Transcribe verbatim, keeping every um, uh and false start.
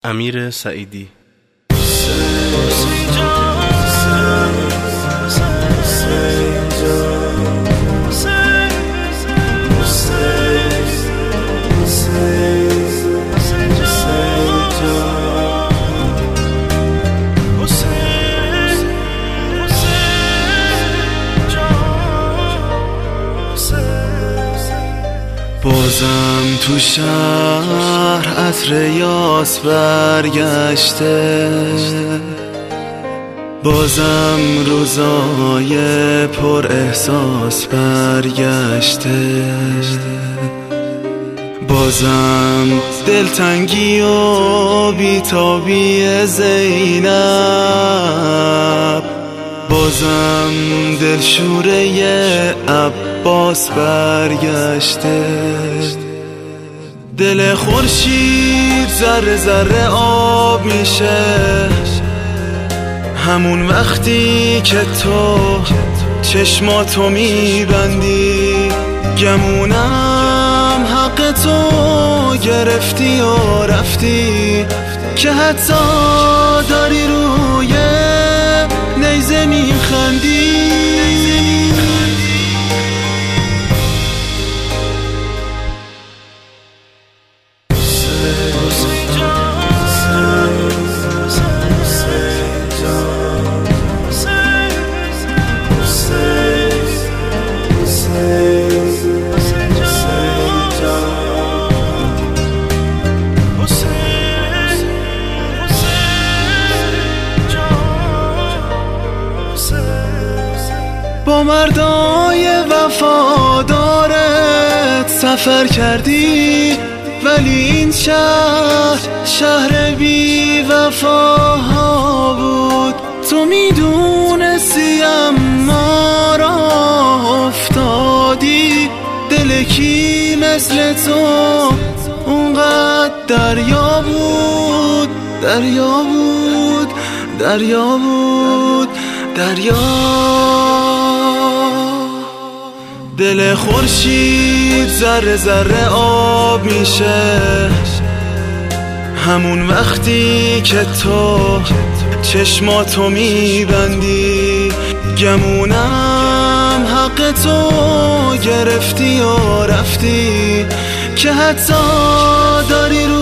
امیر سعیدی. بازم تو شهر عطر یاس برگشته، بازم روزای پر احساس برگشته، بازم دلتنگی و بیتابی زینب، بازم دلشوره عباس برگشته. دل خورشید ذره ذره آب میشه، همون وقتی که تو چشماتو میبندی، گمونم حق تو گرفتی و رفتی، که حتی داری روی نیزه میخندی. با مردای وفادارت سفر کردی، ولی این شهر شهر بی وفاها بود. تو میدونستی اما راه افتادی، دل کی مثل تو اونقدر دریا بود، دریا بود، دریا بود، دریا. دل خورشید ذره ذره آب میشه، همون وقتی که تو چشماتو میبندی، گمونم حق تو گرفتی و رفتی، که حتی داری رو